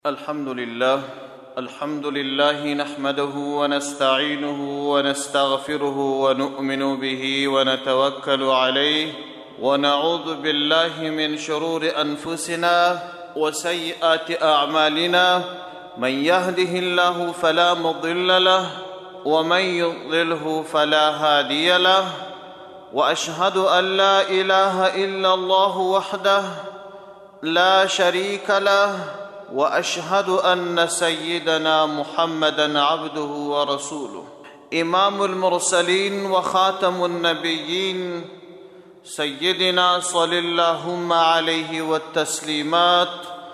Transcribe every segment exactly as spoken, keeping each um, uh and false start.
الحمد لله الحمد لله نحمده ونستعينه ونستغفره ونؤمن به ونتوكل عليه ونعوذ بالله من شرور أنفسنا وسيئات أعمالنا من يهده الله فلا مضل له ومن يضلله فلا هادي له وأشهد أن لا إله إلا الله وحده لا شريك له وأشهد أن سيدنا محمدًا عبده ورسوله إمام المرسلين وخاتم النبيين سيدنا صلى اللهم عليه والتسليمات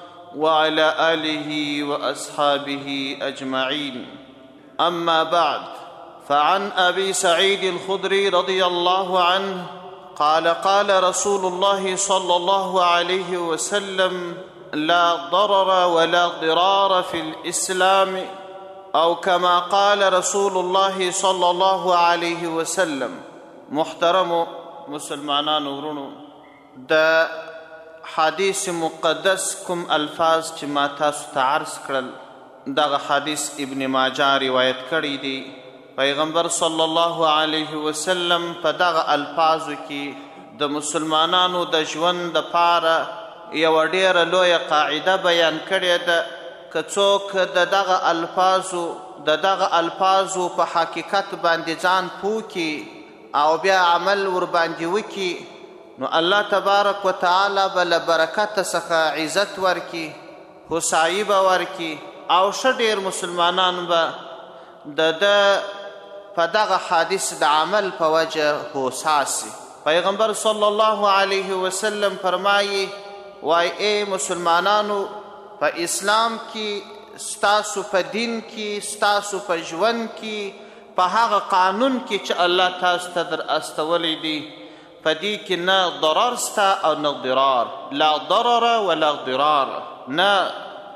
وعلى آله وأصحابه أجمعين. أما بعد، فعن أبي سعيد الخدري رضي الله عنه قال قال رسول الله صلى الله عليه وسلم: لا ضرر ولا ضرار في الإسلام، أو كما قال رسول الله صلى الله عليه وسلم. محترم مسلمانان ورونو، د حدیث مقدس کوم الفاظ چې ما تاسو ته عرض کړل دغه حدیث ابن ماجه روایت کړی دی. پیغمبر صلی الله علیه وسلم په دغه الفاظو کې د مسلمانانو د ژوند دپاره یوه ډېره لویه قاعده بیان کړې ده. که څوک د دغه الفاظو د دغه الفاظو په حقیقت باندې ځان پوه کړي او بیا عمل ورباندې وکړي، نو الله تبارک وتعالی به له برکته څخه عزت ورکړي، هوسایي به ورکړي او ښه ډېر مسلمانان به د ده په دغه حدیث د عمل په وجه هوسا سي. پیغمبر صلی الله علیه وسلم فرمایي: وای ای مسلمانانو، په اسلام کې ستاسو په دین کې ستاسو په ژوند کې په هغه قانون کې چې الله تاسو ته در استولی دی، په دې کې نه ضرر سته او نه ضرار. لا ضرر ولا ضرار، نه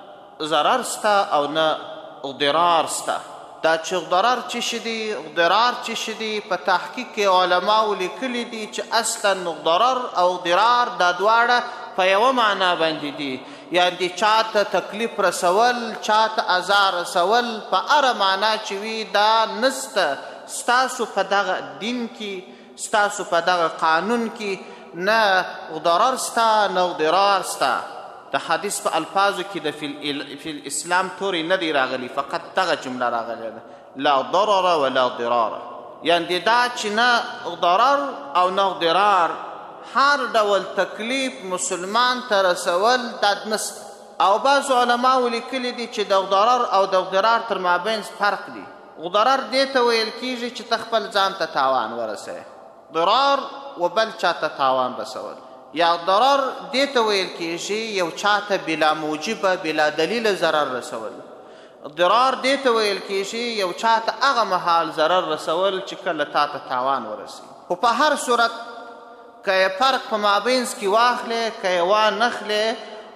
ضرر سته او نه ضرار سته. دا چې ضرر چې شي دي، ضرار چې شي دي، په تحقیق کې علماو لیکلي دي چې اصلا ضرر او ضرار دا دواړه په یوه معنا باندې دي، یعنې چاته تکلیف رسول، چاته ازار رسول، په هره معنا چې وي دا نسته ستاسو په دغه دین کې، ستاسو په دغه قانون کې نه ضرر سته نه ضرار سته. د حدیث په الفاظو کې د فی الاسلام تورې نه دی راغلی، فقط دغه جمله راغلی ده: لا ضرر ولا ضرار. یعنې دا چې نه ضرر او نه ضرار، هر ډول تکلیف مسلمان ته رسول دا نسته. او بعضو علماو لیکلي دي چې د ضرر او د ضرار تر مابین فرق دی. ضرر دې ته ویل کېږي چې ته خپل ځان ته تاوان ورسوې، ضرار و بل چاته تاوان رسول. یا ضرر دې ته ویل کېږي یو چاته بلا موجبه بلا دلیل ضرر رسول. ضرار دې ته ویل کېږي یو چاته هغه مهال ضرر رسول چې کله تا ته تاوان ورسي. خو په هر صورت که یې فرق په مابینځ کې واخلې، که یې وانخلې،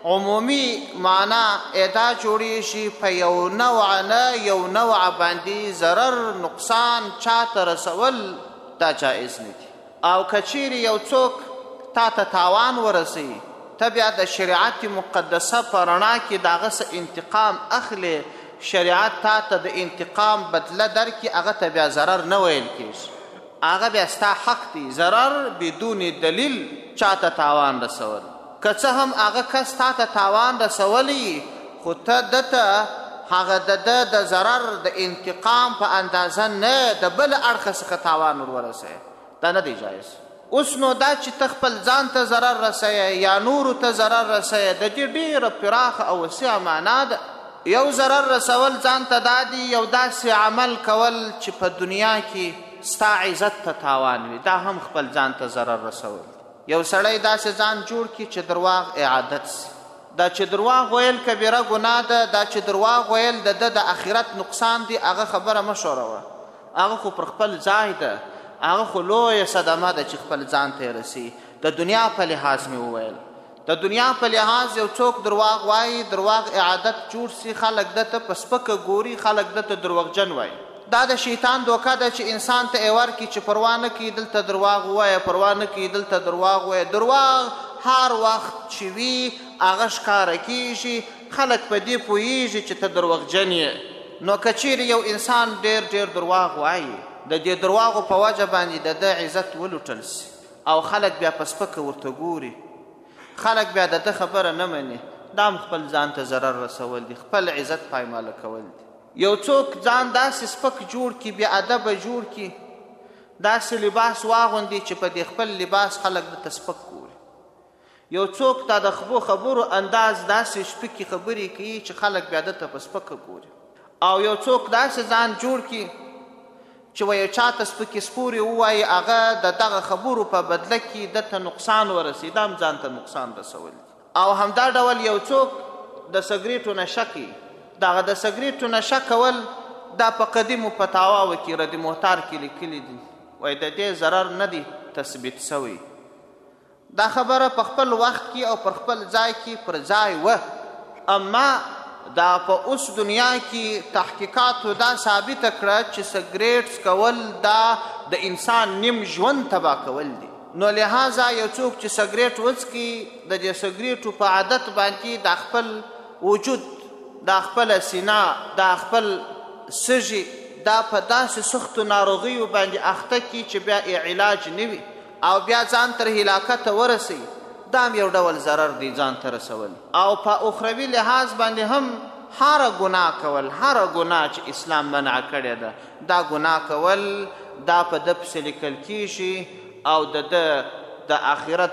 عمومي معنا ادا جوړیږي په یو نوع نه یو نوع باندې ضرر نقصان چاته رسول دا جایز نه دي. او که چیرې یو څوک تا ته تاوان ورسوي، ته بیا د شریعت مقدسه په رڼا کې د هغه څه انتقام اخلې، شریعت تا ته د انتقام بدله درکړي، هغه ته بیا ضرر نه ویل کېږي، هغه بیا ستا حق دی. ضرر بدون دلیل چاته تاوان رسول، که څه هم هغه کس تا ته تاوان رسولی، خو ته ده ته هغه د ده د ضرر د انتقام په اندازه نه د بل اړخه څخه تاوان ور ورسوې، دا نه دی جایز. اوس نو دا چې ته خپل ځان ته ضرر رسوې یا نورو ته ضرر رسوې، د دې ډېره پراخه او وسیعه معنا ده. یو ضرر رسول ځان ته دا دي یو داسې عمل کول چې په دنیا کې ستا عزت ته تاوان وي، دا هم خپل ځان ته ضرر رسول. یو سړی داسې ځان جوړ کړي چې درواغ عادت سي. دا چې درواغ ویل کبیره ګناه ده، دا چې درواغ ویل د ده د آخرت نقصان دی، هغه خبره مه شوروه. هغه خو پر خپل ځای ده، هغه خو لویه صدمه ده چې خپل ځان ته یې رسي. د دنیا په لحاظ مې وویل، د دنیا په لحاظ یو څوک درواغ وایي، درواغ عادت جوړ سي، خلک ده ته په سپکه ګوري، خلک ده ته دروغجن وایي. دا د شیطان دوکه ده چې انسان ته یې ورکړي چې پروا نه کړي دلته درواغ ووایه، پروا نه کړي دلته درواغ ووایه. درواغ هر وخت چې وي هغه ښکاره کېږي، خلک په دې پوهیږي چې ته دروغجن یې. نو که چیرې یو انسان ډېر ډېر درواغ وایي، د دې درواغو په وجه باندې د ده عزت ولوټل سي او خلک بیا په سپکه ورته ګوري، خلک بیا د ده خبره نه مني، دا هم خپل ځان ته ضرر رسول دي، خپل عزت پایماله کول دي. یو څوک ځان داسې سپک جوړ کړي، بې ادبه جوړ کړي، داسې لباس واغوندي چې په دې خپل لباس خلک دته سپک ګوري. یو څوک تا د خبو خبرو انداز داسې سپکې خبرې کوي چې خلک بیا دته په سپکه ګوري. او یو څوک داسې ځان جوړ کړي چې وایي چاته سپکې سپورې ووایي، هغه د دغه خبرو په بدله کې دته نقصان ورسي، دا هم ځان ته نقصان رسول دي. او همدا ډول یو څوک د سګریټو نشه کوي، دغه د سګریټو نشه کول دا په قدیمو فتاواو کې رد محتار کې لیکلي دي، وایي د دې ضرر نه دی تثبیت سوی. دا خبره په خپل وخت کې او پر خپل ځای کې پر ځای وه، اما دا په اوس دنیا کې تحقیقاتو دا ثابته کړه چې سګریټ کول دا د انسان نیم ژوند تباه کول دي. نو لہذا یو څوک چې سګریټ وڅکي، د دې سګریټو په عادت باندې دا خپل وجود، دا خپله سینه، دا خپل سږي دا په داسې سختو ناروغیو باندې اخته کي چې بیا یې علاج نه وي او بیا ځان تر هلاکته ورسوي، دا هم یو ډول ضرر دی ځان ته رسول. او په اخروي لحاظ باندې هم هره ګناه کول، هره ګناه چې اسلام منع کړې ده، دا ګناه کول دا په ده پسې لیکل کیږي او د ده د آخرت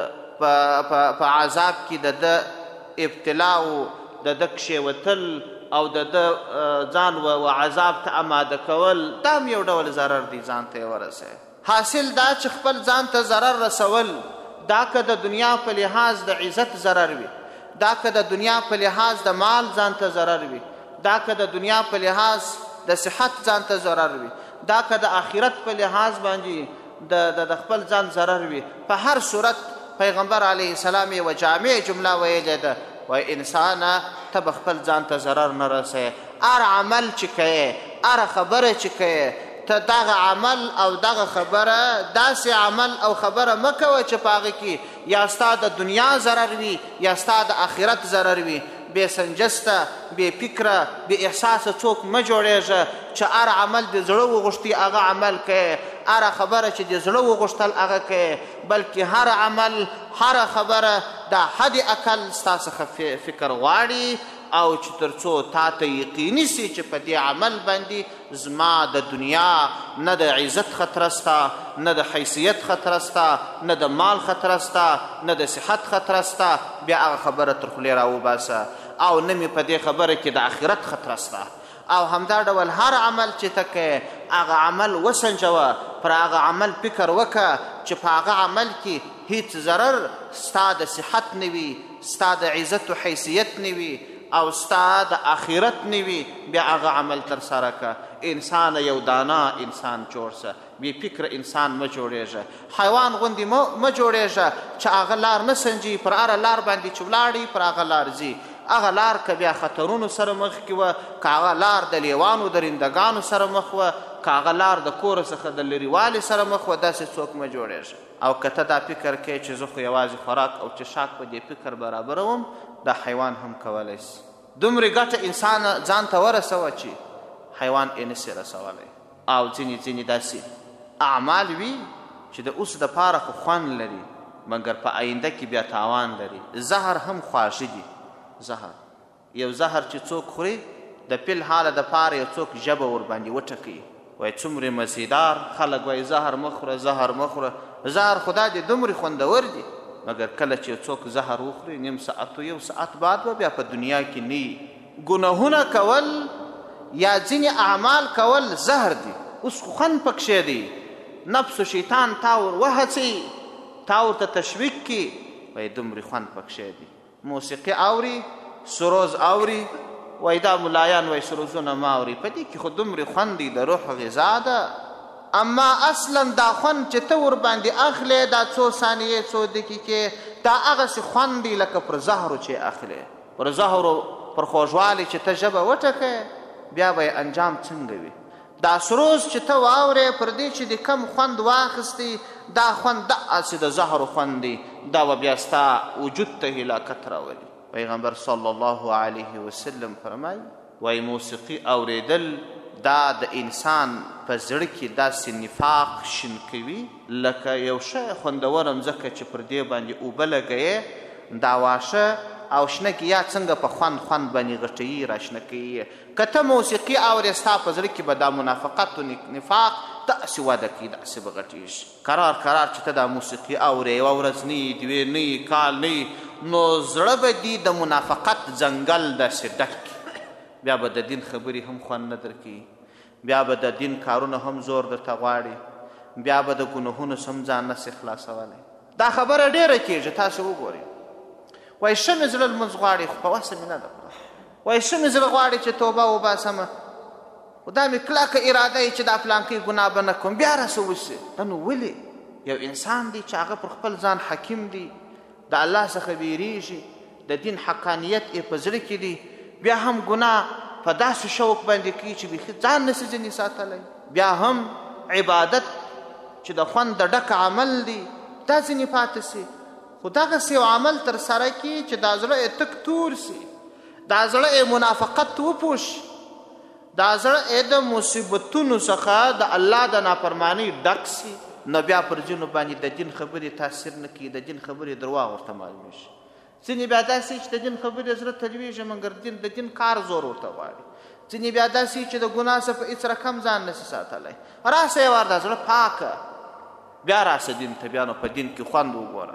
په عذاب کې د ده ابتلا او د ده کښېوتل او د ده ځان و عذاب ته اماده کول، دا هم یو ډول ضرر دی ځان ته یې ورسوي. حاصل دا چې خپل ځان ته ضرر رسول، دا که د دنیا په لحاظ د عزت ضرر وي، دا که د دنیا په لحاظ د مال ځان ته ضرر وي، دا که د دنیا په لحاظ د صحت ځان ته ضرر وي، دا که د آخرت په لحاظ باندې د خپل ځان ضرر وي، په هر صورت پیغمبر علیه السلام یې یوه جامع جمله ویلې ده، وایي انسانه ته به خپل ځان ته ضرر نه رسوې، هر عمل چې کوې، هره خبره چې کوې، ته دغه عمل او دغه خبره داسې عمل او خبره مه کوه چې په هغه کې یا ستا د دنیا ضرر وي یا ستا د آخرت ضرر وي. بې سنجسته، بې فکره، بې احساسه څوک مه جوړېږه چې هر عمل د زړه وغوښتي هغه عمل کوې، هره خبره چې د زړه وغوښتل هغه کوې، بلکې هر عمل، هره خبره دا حد اقل ستا څخه فکر غواړي او چې تر څو تا ته یقیني سي چې په دې عمل باندې زما د دنیا نه د عزت خطره سته، نه د حیثیت خطره سته، نه د مال خطره سته، نه د صحت خطره سته، بیا هغه خبره تر خولې راوباسه، او نه مې په دې خبره کې د آخرت خطره سته. او همدا ډول هر عمل چې ته کوې، هغه عمل وسنجوه، پر هغه عمل فکر وکړه چې په هغه عمل کې هیڅ ضرر ستا د صحت نه وي، ستا د عزت و حیثیت نه وي او ستا د آخرت نه وي، بیا هغه عمل ترسره که. انسان یو دانا انسان جوړ سه، بې فکره انسان مه جوړېږه، حیوان غوندې مه جوړېږه چې هغه لار نه سنجي، پر هره لار باندې چې ولاړي پر هغه لار ځي. هغه لار که بیا خطرونو سره مخ کې وه، که هغه لار د لیوانو درندګانو سره مخ وه، که هغه لار د کوره څخه د لرېوالي سره مخ وه، داسې څوک مه جوړېږه. او که ته دا فکر کوې چې زه خو یوازې خوراک او چشاک په دې فکر برابروم، دا حیوان هم کولی سي. دومره ګټه انسان ځان ته ورسوه چې حیوان یې نسي رسولی. او ځینې ځینې داسې اعمال وي چې د اوس دپاره خو خوند لري مګر په آینده کې بیا تاوان لري. زهر هم خواږه دي، زهر یو زهر چې څوک خوري د فل حاله دپاره یو څوک ژبه ورباندې وټکوي، وایي څومره مزیدار، خلک وایي زهر مه خوره، زهر مه خوره. زهر خو دا دی دومره خوندور دي، مګر کله چې یو څوک زهر وخوري نیم ساعت و یو ساعت بعد به بیا په دنیا کې نه وي. ګناهونه کول یا ځینې اعمال کول زهر دي، اوس خو خوند پکښې دی، نفس و شیطان تا ور وهڅوي، تا ورته تشویق کړي، وایي دومره خوند پکښې دی. موسیقي اوري، سروز اوري، وایي دا ملایان وایي سروزونه ما اوري، په دې کې خو دومره خوند دی، د روح غذا ده. اما اصلا دا خوند چې ته ورباندې اخلې، دا څو ثانیې څو دقیقې، دا هغسې خوند دی لکه پر زهرو چې اخلې، پر زهرو پر خوږوالي چې ته ژبه وټکې، بیا به یې انجام څنګه وي. دا سروز چې ته واورې، پر دې چې د کم خوند واخیستی، دا خوند داسې د زهرو خوند دی، دا به بیا ستا وجود ته هلاکت راولي. پیغمبر صلی الله علیه وسلم فرمایي وایي موسیقي اورېدل دا د انسان په زړه کې داسې نفاق شین کوي لکه یو شی خوندوره مځکه چې پر دې باندې اوبه لګوې دا واښه او شنه کې یا څنګه په خوند خوند باندې غټوي راشنه کوي که ته موسیقي اورې ستا په زړه کې به دا منافقت و نفاق داسې وده کوي داسې به غټېږي قرار قرار چې ته دا موسیقي اورې یوه ورځ نه یي دوې نه یي کال نه یي نو زړه به دي د منافقت ځنګل داسې ډک بیا به د دین خبرې هم خوند نه درکوي بیا به د دین کارونه هم زور درته غواړي بیا به د ګناهونو سم ځان نسې خلاصولی دا خبره ډېره کېږي تاسو وګورئ وایي ښه مې زړه لمونځ غواړي خو په وسه مې نه ده وایي ښه مې زړه غواړي چې توبه وباسمه خو دا مې کلکه اراده یي چې دا پلانکۍ ګناه به نه کوم بیا راسه وسي دا نو ولې یو انسان دی چې هغه پر خپل ځان حکیم دی د الله څخه بیریږي د دین حقانیت یې په زړه کې دی بیا هم ګناه په داسې شوق باندې کوي چې بیخي ځان نسي ځینې ساتلی بیا هم عبادت چې د خوند د ډک عمل دی دا ځینې پاتې سي خو دغسې یو عمل ترسره کړي چې دا زړه یې تک تور سي دا زړه یې منافقت وپوشي دا زړه یې د مصیبتونو څخه د الله د نافرمانۍ ډک سي نو بیا پر ځینو باندې د دین خبرې تاثیر نه کوي د دین خبرې درواغ ورته معلومېږي ځینې بیا داسې چې د دین خبرې زړه تلویږي مګر د دین کار زور ورته غواړي ځینې بیا داسې چې د ګناه څخه په هېڅ رقم ځان نسي ساتلی راسه یې وار دا زړه پاکه بیا راسه دین ته بیا نو په دین کې خوند وګوره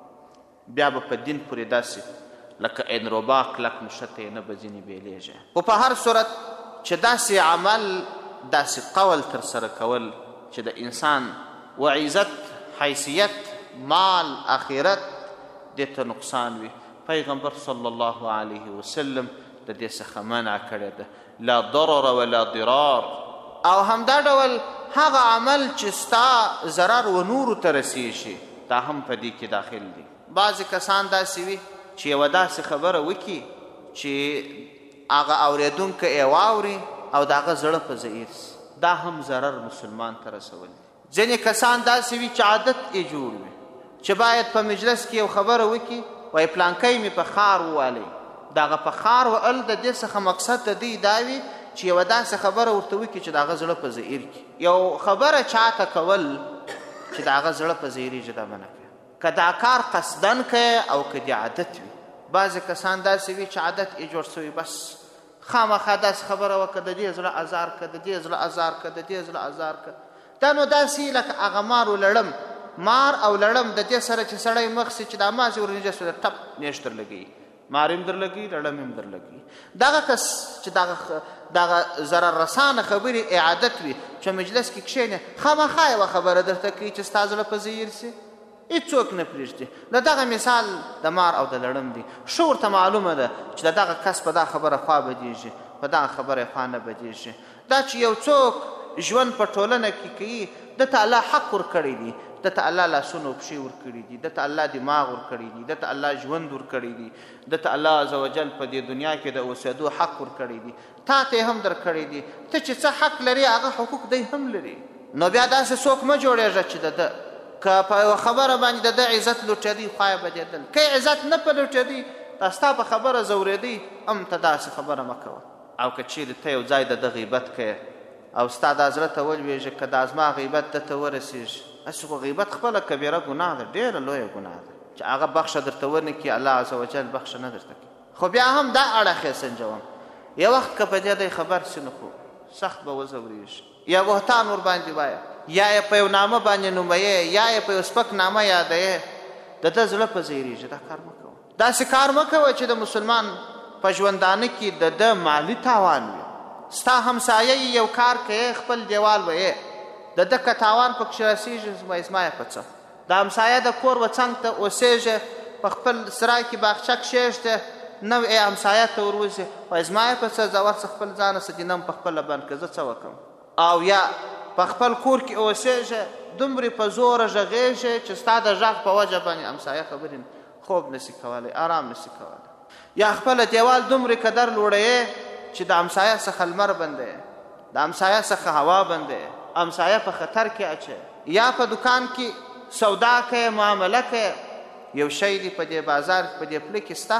بیا به په دین پورې داسې لکه انروبا کلک نښته یې نه به ځینې بیلیږي خو په هر صورت چې داسې عمل داسې قول ترسره کول چې د انسان و عزت حیثیت مال آخرت دې ته نقصان وي پیغمبر صلی الله علیه وسلم د دې څخه منع کړې ده لا ضرر ولا ضرار او همدا ډول هغه عمل چې ستا ضرر و نورو ته رسیږي دا هم په دې کې داخل دي بعضې کسان داسې وي چې یوه داسې خبره وکړي چې هغه اورېدونکی یې واوري او د هغه زړه په ضعیف سي دا هم ضرر مسلمان ته رسول دي ځینې کسان داسې وي چې عادت یې جوړ وي چې باید په مجلس کې یو خبره وکړي وایي پلانکی مې په خار ووالی د هغه په خار وهل د دې څخه مقصد د دوی دا وي چې یوه داسې خبره ورته وکړي چې د هغه زړه په زهیر کړي یو خبره چاته کول چې د هغه زړه په زهیرېږي دا منع کوي که دا کار قصدن کوي او که د عادت وي بعضې کسان داسې وي چې عادت یې جوړ سوی بس خامخا داسې خبره وکړه د دې زړه ازار که د دې زړه ازار که د دې زړه ازار که دا نو داسې لکه هغه مار ولړم مار او لړم د دې سره چې سړی مخ سي چې دا ماسې ورنږدې سو ټپ نیش در لګوي مار هم در لګوي لړم هم در لګوي دغه کس چې دغه دغه ضرر رسانه خبرې اعادت وي چې مجلس کې کښېنې خامخا یوه خبره درته کوي چې ستا زړه په زهیر سي هېڅوک نه پرېږدي د دغه مثال د مار او د لړم دی ښه ورته معلومه ده چې د دغه کس په دا خبره خوا بدېږي په دغه خبره یې خوا نه بدېږي دا چې یو څوک ژوند په ټولنه کې کوي ده ته الله حق ورکړی دی ده ته الله لاسونه او پښې ورکړي دي ده ته الله دماغ ورکړی دی ده ته الله ژوند ورکړی دی ده ته الله عز وجل په دې دنیا کې د اوسېدو حق ورکړی دی تا ته یې هم درکړی دی ته چې څه حق لري هغه حقوق دی هم لري نو بیا داسې څوک مه جوړېږه چې د ده که په یوه خبره باندې د ده عزت لوټېدی خوا یې بدېدل که یې عزت نه په لوټېدی دا ستا په خبره ځورېدی هم ته داسې خبره مه کوه او که چیرې ته یو ځای د ده غیبت کوې او ستا دا زړه ته ولوېږي که دا زما غیبت ده ته ورسېږي هسې خو غیبت خپله کبیره ګناه ده ډېره لویه ګناه ده چې هغه بخښه درته ونه کړي الله عز وجل بخښه نه درته کوي خو بیا هم دا اړخ یې سنجوم یو وخت که په دې دی خبر سي نو خو سخت به وځورېږي یا بهتان ورباندې وایه یا یې په یو نامه باندې نومویې یا یې په یو سپک نامه یادویې د ده زړه په زهیرېږي دا کار مه کوه داسې کار مه کوه چې د مسلمان په ژوندانه کې د ده مالي تاوان وي ستا همسایه یو کار کوي خپل دیوال ویې د ده که تاوان پکښې رسېږي وایي زما یې په څه د همسایه د کور و څنګ ته اوسېږي په خپل سرای کې باغچه کښېږدې نه ای همسایه ته وروځي وایي زما یې په څه ځه ورڅه خپل ځانه سدینه په خپله بند کړه زه څه وکړم او یا په خپل کور کې اوسېږي دومرې په زوره غږېږي چې ستا د غږ په وجه باندې همسایه خبرې خوب نسي کولی آرام نسي کولی یا خپله دیوال دومرې قدر لوړوې چې د همسایه څخه لمر بندوې د همسایه څخه هوا بندوې همسایه په خطر کې اچوې یا په دکان کې سودا کوې معامله کوې یو شی دی په دې بازار په دې پله کې سته په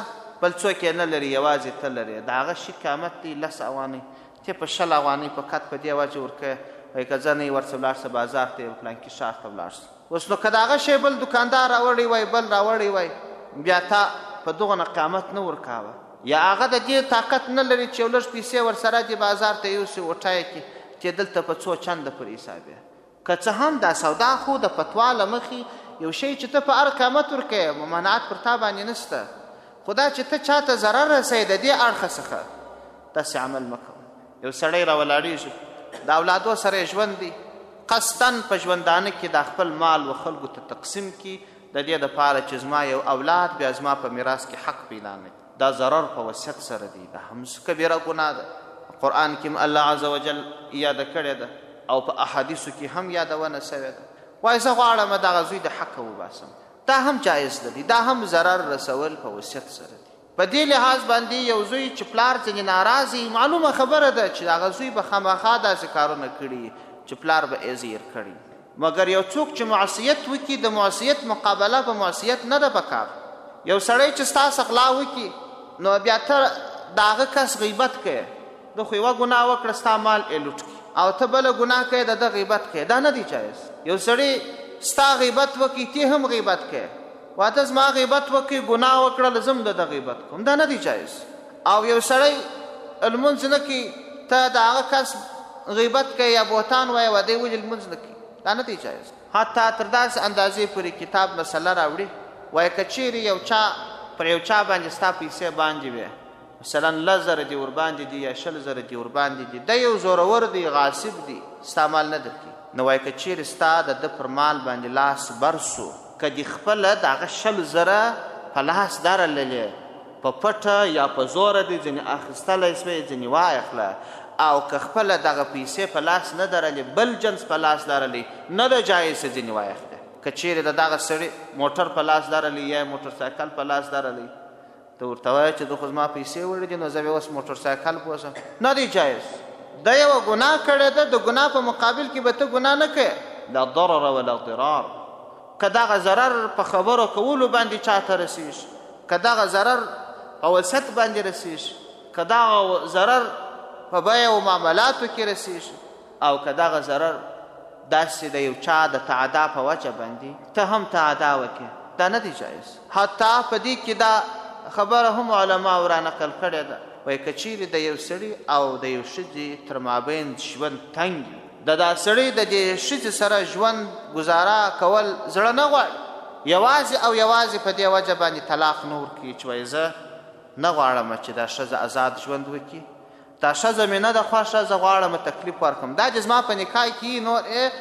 بل څوک یې نه لري یوازې ته لري د هغه شي قیمت دی لس افغانۍ ته په شل افغانۍ په کټ په دې وجه ورکوې وایي که زه نه یې ورڅه ولاړ شه بازار ته یې فلانکي ښار ته ولاړ شه اوس نو که د هغه شی بل دوکاندار راوړی وای بل راوړی وای بیا تا په دغه نه قیمت نه ورکاوه یا هغه د دې طاقت نه لري چې یو لږ پیسې ورسره دې بازار ته یوسي وټای کړي چې دلته په څو چنده پر حساب یې که څه هم دا سودا خو د فتوا له مخې یو شی چې ته په هر قیمت ورکوې ممانعت پر تا باندې نشته خو دا چې ته چاته ضرر رسوې د دې اړخه څخه داسې عمل مه کوه یو سړی راولاړېږي د اولادو سره یې ژوند دی قصدن په ژوندانه کې د خپل مال و خلکو ته تقسیم کړي د دې دپاره چې زما یو اولاد بیا زما په میراث کې حق پیدا نه کړي دا ضرر په وصیت سره دی دا هم کبیره ګناه ده قرآن کې الله عز وجل یاده کړې ده او په احادیثو کې هم یادونه سوې ده وایي زه غواړم دغه زوی د حقه وباسم دا هم جایز ده دی دا هم ضرر رسول په وصیت سره دی په دې لحاظ باندې یو زوی چې پلار ځینې ناراضي معلومه خبره ده چې هغه زوی به خامخا داسې کارونه کړي چې پلار به یې زیر کړي مګر یو څوک چې معصیت وکړي د معصیت مقابله په معصیت نه ده پکار یو سړی چې ستا څخه غلا وکړي نو بیا ته د هغه کس غیبت کوې د خو یوه ګناه وکړه ستا مال یې لوټ کړي او ته بله ګناه کوې د ده غیبت کوې دا نه دی جایز یو سړی ستا غیبت وکړي تی هم غیبت کوې واته زما غیبت وکړي ګناه وکړله زه هم د ده غیبت کوم دا نه دی جایز او یو سړی لمونځ نه کړي ته د هغه کس غیبت کوي یا بهتان وایي و دی ولې لمونځ نه کوي دا نه دی جایز حتی تر داسې اندازې پورې کتاب مسله راوړي وایي که چیرې یو چا پر یو چا باندې ستا پیسې باندې وې مثلا لس زره دي ورباندې دي یا شل زره دي ورباندې دي دی یو زورور دی غاصب دی ستا مال نه درکړي نو وایي که چیرې ستا د ده پر مال باندې لاس بر سو که دې خپله د هغه شل زره په لاس درللې په پټه یا په زوره دي ځینې اخیستلی سوې ځینې واخله او که خپله دغه پیسې په لاس نه درلې بل جنس په لاس درلې نه ده جایز چې ځینې واخلې که چیرې د دغه سړي موټر په لاس درلې یا موټر سایکل په لاس درلې ته ورته وایې چې د خو زما پیسې وړې دي نو زه بیا اوس موټر سایکل بوسم نه دی جایز دا یوه ګناه کړې ده د ګناه په مقابل کې به ته ګناه نه کوې لا ضرر ولا ضرار که دغه ضرر په خبرو کولو باندې چاته رسېږي که دغه ضرر په وصیت باندې رسېږي که دغه ضرر په بیه و معاملاتو کې رسېږي او که دغه ضرر داسې د یو چا د تعدا په وجه باندې ته هم تعدا وکړې دا نه دی جایز حتی په دې کې دا خبره هم علماو را نقل کړې ده وایي که چیرې د یو سړي او د یو ښځې تر مابین ژوند تنګ وي د دا سړی د دې ښځې سره ژوند گزاره کول زړه نه غواړي یوازې او یوازې په دې وجه باندې طلاق نه ورکوي چې وایي زه نه غواړم چې دا ښځه آزاد ژوند وکړي دا ښځه مې نه ده خوښه زه غواړم تکلیف ورکړم دا چې زما په نکاح کې نور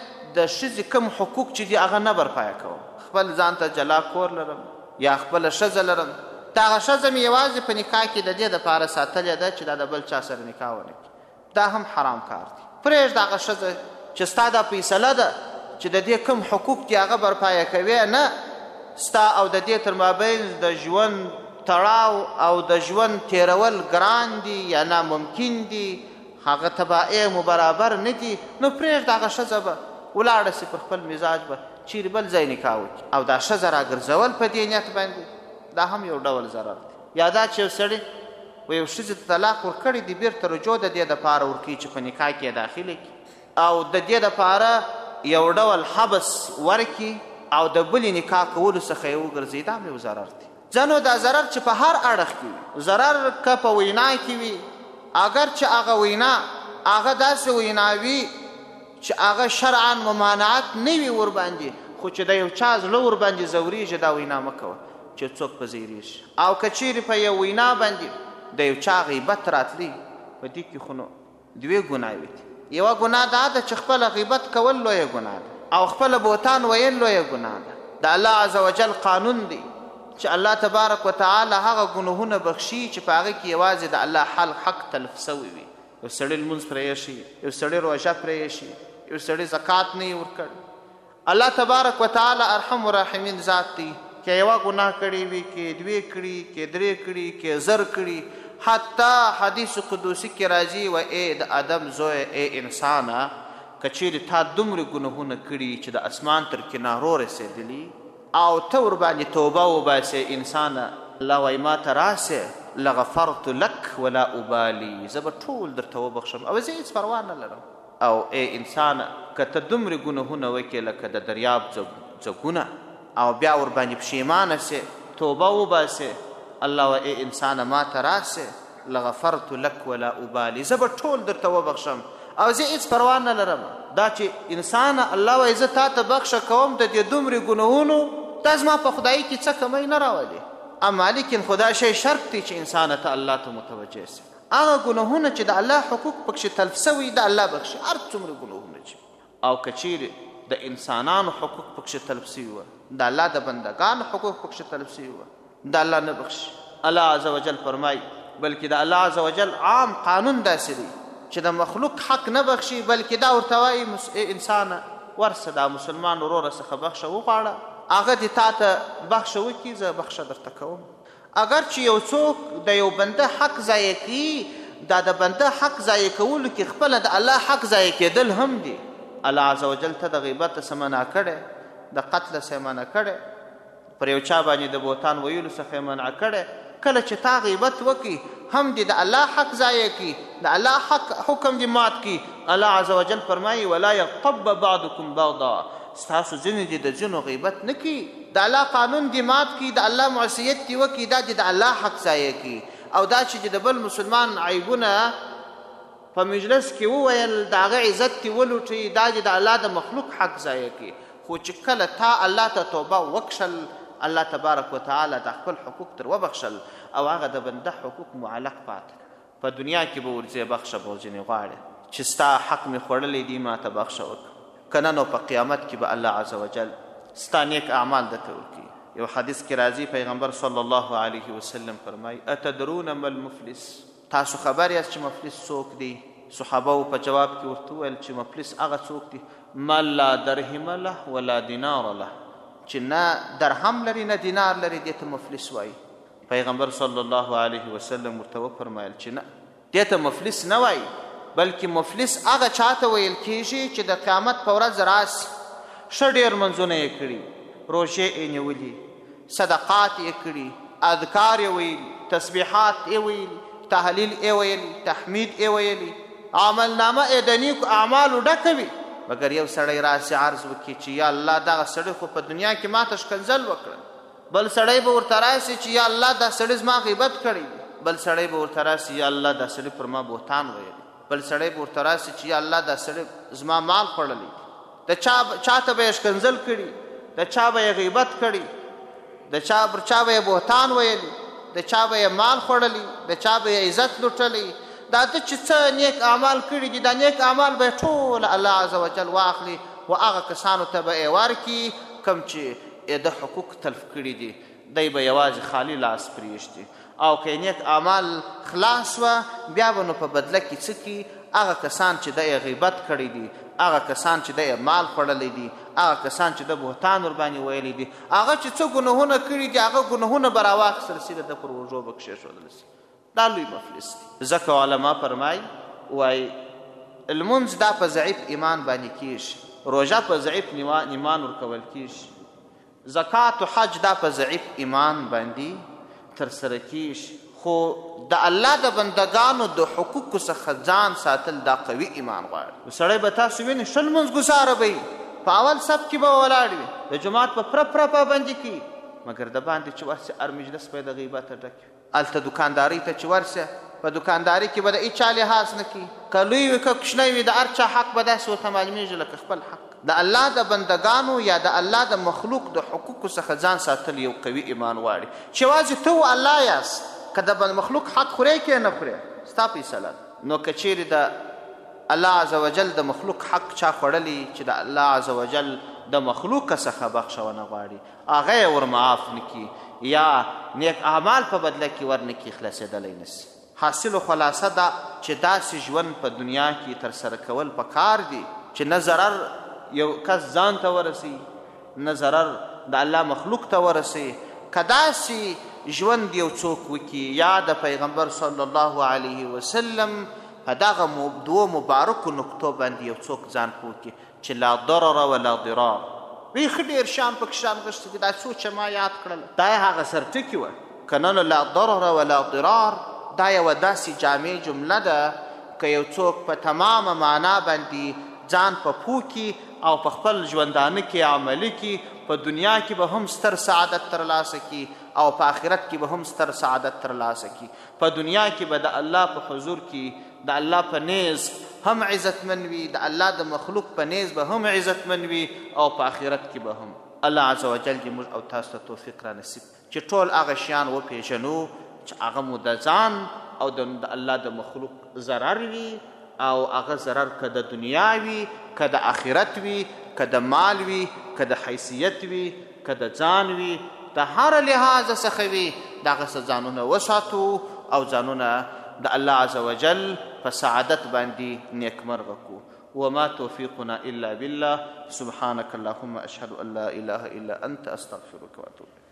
د ښځې کوم حقوق چې دي هغه نه برپایه کوم خپل ځان ته جلا کور لرم یا خپله ښځه لرم دا هغه ښځه مې یوازې په نکاح کې د دې دپاره ساتلې ده چې دا د بل چا سره نکاح ونه کړي دا هم حرام کار دی پرېږده هغه ښځه چې ستا دا فیصله ده چې د دې کوم حقوق دي هغه برپایه کوې نه ستا او د دې تر مابین د ژوند تړاو او د ژوند تیرول ګران دي یا ناممکن دي هغه تبعیه مو برابر نه دي نو پرېږده هغه ښځه به ولاړه سي پر خپل مزاج به چیرې بل ځای نکاح وکړي او دا ښځه راګرځول په دې نیت باندې دا هم یو ډول ضرر دی یا دا چې یو سړي و یو ښځې ته طلاق ورکړی دی بېرته رجوع د دې دپاره ورکوي چې په نکاح کې یې داخله کړي او د دې دپاره یو ډول حبس ورکړي او د بلې نکاح کولو څخه یې وګرځي دا هم یو ضرر دی ځنو دا ضرر چې په هر اړخ کې وي ضرر که په وینا کې وي اگر چې هغه وینا هغه داسې وینا وي چې هغه شرعا ممانعت نه وي ورباندې خو چې د یو چا زړه ورباندې ځورېږي دا وینا مه کوه چې څوک په زیریږي او که چیرې په یو وینا باندې د یو چا غیبت راتلی په دې کې خو نو دوې ګناوې دي یوه ګناه دا ده چې خپله غیبت کول لویه ګناه ده او خپله بهتان ویل لویه ګناه ده د الله عز وجل قانون دی چې الله تبارک وتعالی هغه ګناهونه بخشي چې په هغه کې یوازې د الله حل حق تلف سوی وي یو سړی لمونځ پرې ایښي یو سړی روژه پرې ایښي یو سړی زکات نه یې ورکړی الله تبارک وتعالی ارحم الراحمین ذات دی که یوه ګناه کړې وي که دوې کړي که درې کړي که زر کړي حتی حدیث قدوسي کې راځي و ای د آدم زوی ای انسانه که چیرې تا دومره ګناهونه کړي چې د اسمان تر کنارو رسېدلي او ته ورباندې توبه وباسې انسانه الله وایي ما ته راسې لغفرت لک ولا ابالي، زه به ټول درته وبخښم او زه هېڅ پروا نه لرم. او ای انسانه که ته دومرې ګناهونه وکړې لکه د دریاب ځګونه او بیا ورباندې پښیمانه سې توبه وباسې، الله وایي ای انسانه ما ته راسې لغفرت لک ولا ابالي، زه به ټول درته وبخښم او زه هېڅ پروا نه لرم. دا چې انسانه الله وایي زه تا ته بخښه کوم د دې دومرې ګناهونو، دا زما په خدایي کې څه کمی نه راولي. اما لیکن خدا شی شرط دی چې انسانه ته الله ته متوجه سي. هغه ګناهونه چې د الله حقوق پکښې تلف سوي د الله بخښي، هر څومره ګناهونه چې او که چیرې د انسانانو حقوق پکښې تلف سوي وه، د الله د بندګانو حقوق پکښې تلف سوي وه، د الله نه بخښي. الله عز وجل فرمایي بلکې د الله عز وجل عام قانون داسې دی چې د مخلوق حق نه بخښي، بلکې دا ورته وایي انسانه ورسه دا مسلمان وروره څخه بخښه وغواړه، هغه دې تا ته بخښه وکړي، زه بخښه درته کوم. اگر چې یو څوک د یو بنده حق ضایع کړي، دا د بنده حق ضایع کولو کې خپله د الله حق ضایع کېدل هم دي. الله عز وجل ته د غیبت څه منع کړی، د قتله څه منع کړی، پر یو چا باندې د بهتان ویلو څخه منع کړی. کله چې تا غیبت وکړي هم دې د الله حق ضایع کړي، د الله حق حکم دې مات کړي. الله عز وجل فرمایي ولا یغتب بعضکم بعضا، ستاسو ځینې دې د ځینو غیبت نه کړي، د الله قانون دې مات کړي، د الله معصیت دې وکړي، دا دې د الله حق ضایع کړي. او دا چې د بل مسلمان عیبونه په مجلس کې وویل، د هغه عزت دې ولوټي، دا دې د الله د مخلوق حق ضایع کړي. خو چې کله تا الله ته توبه وکښل، الله تبارک وتعالی د خپل حقوق در وبخښل او هغه د بنده حقوق معلق پاتې. په دنیا کې به ورځې بخښه به ځینې غواړې چې ستا حق مې خوړلی دی ما ته بخښه وکړه، که نه نو په قیامت کې به الله عز وجل ستا نیک اعمال درته ورکوي. یو حدیث کې راځي پیغمبر صلی الله علیه وسلم فرمایي اتدرون ما المفلس، تاسو خبر یاست چې مفلس څوک دی؟ صحابه په جواب کې ورته وویل چې مفلس هغه څوک دی من لا درهم له ولا دینار له، چې نه درهم لري نه دینار لري، دې ته مفلس وایي. پیغمبر صلی الله علیه وسلم ورته وفرمایل چې نه، دې ته مفلس نه وایي، بلکې مفلس هغه چاته ویل کېږي چې د قیامت په ورځ راسي، ښه ډېر منځونه یې کړي، روژې یې نیولي، صدقات یې کړي، اذکار یې ویلي، تسبیحات یې ویلي، تحلیل یې ویلي، تحمید یې ویلي، عملنامه یې د نیکو اعمالو ډکه وي، مګر یو سړی راسي عرض وکړي چې یا الله دغه سړی خو په دنیا کې ما ته ښکنځل وکړل، بل سړی به ورته راسي چې یا الله دا سړی زما غیبت کړی، بل سړی به ورته راسي یا الله دا سړی پر ما بهتان ویلی، بل سړی به ورته راسي چې یا الله دا سړی زما مال خوړلی، د چا چاته به یې ښکنځل کړي، د چا به یې غیبت کړي، د چا پر چا به یې بهتان ویلی، د چا به یې مال خوړلی، د چا به یې عزت لوټلی. دا ته چې څه نیک اعمال کړي دي، دا نیک اعمال به یې ټول الله عز وجل واخلي و هغه کسانو ته به یې ورکړي کوم چې د حقوق تلف کړي دي، دی به یوازې خالی لاس پرېږدي. او که نیک اعمال خلاص وه بیا به نو په بدله کې څه کړي، هغه کسان چې د یې غیبت کړی دي، هغه کسان چې د یې مال خوړلی دي، هغه کسان چې د بهتان ورباندې ویلی دي، هغه چې څه ګناهونه کړي دي هغه ګناهونه به راواخیستل سي، د ده پر اوږو به کښېښودل سي. دا لوی مفلس دی. ځکه علما فرمایي وایي لمونځ دا په ضعیف ایمان باندې کېږي، روژه په ضعیف ایمان ورکول کېږي، زکات و حج دا په ضعیف ایمان باندې ترسره کېږي، خو د الله د بندګانو د حقوقو څخه ځان ساتل دا قوي ایمان غواړي. سړی به تاسو وینئ ښه لمونځ ګزاره به وي، په اول صف کې به ولاړ وي، د جومات په پوره پوره پابندي کوي، مګر د باندې چې ورسې هر مجلس به یې د غیبته ډک وي. هلته دوکاندارۍ ته چې ورسې په دوکانداري کې به د هېچا لحاظ نه کوي، که لوی وي که کوچنی وي، د هر چا حق به داسې ورته معلومېږي لکه خپل حق. د الله د بندګانو یا د الله د مخلوق د حقوقو څخه ځان ساتل یو قوي ایمان غواړي، چې یوازې ته و الله یاست، که د مخلوق حق خورې کې نه خورې ستا فیصله. نو که چیرې د الله عز وجل د مخلوق حق چا خوړلی چې د الله عز وجل د مخلوق څخه بخښونه غواړي، هغه یې ور معاف نه کړي یا نیک اعمال په بدله کې ور نه کړي، خلاصېدلی نه سي. حاصل و خلاصه ده چې داسې ژوند په دنیا کې ترسره کول پکار دي چې نه ضرر یو کس ځان ته ورسي، نه ضرر د الله مخلوق ته ورسي. که داسې ژوند یو څوک وکړي یا د پیغمبر صلی الله علیه وسلم په دغه دوو مبارکو نکتو باندې یو څوک ځان پوه کړي چې لا ضرر ولا ضرار، وی ښه ډېر شیان پکې شان غښتي دي، دا څو چې ما یاد کړل دا یې هغه سرټکي وه که نه لا ضرر ولا ضرار. دا یوه داسې جامع جمله ده که یو څوک په تمامه معنا باندې ځان په پوه کړي او په خپل ژوندانه کې عملي کړي، په دنیا کې به هم ستر سعادت ترلاسه کړي او په آخرت کې به هم ستر سعادت ترلاسه کړي. په دنیا کې به د الله په حضور کې د الله په نیز هم عزتمن وي، د الله د مخلوق په نیز به هم عزتمن وي او په آخرت کې به هم. الله عز وجل دې موږ او تاسو ته توفیق را نصیب چې ټول هغه شیان وپېژنو چې هغه مو د ځان او د الله د مخلوق ضرر وي، او هغه ضرر که د دنیا وي، که د آخرت وي، که د مال وي، که د حیثیت وي، که د ځان وي، د هر لحاظ څخه وي، د هغه څه ځانونه وساتو او ځانونه د الله عز وجل په سعادت باندې نیکمرغه کړو. وما توفیقنا الا بالله. سبحانك اللهم اشهد ان لا اله الا انت استغفرك واتوب اليك.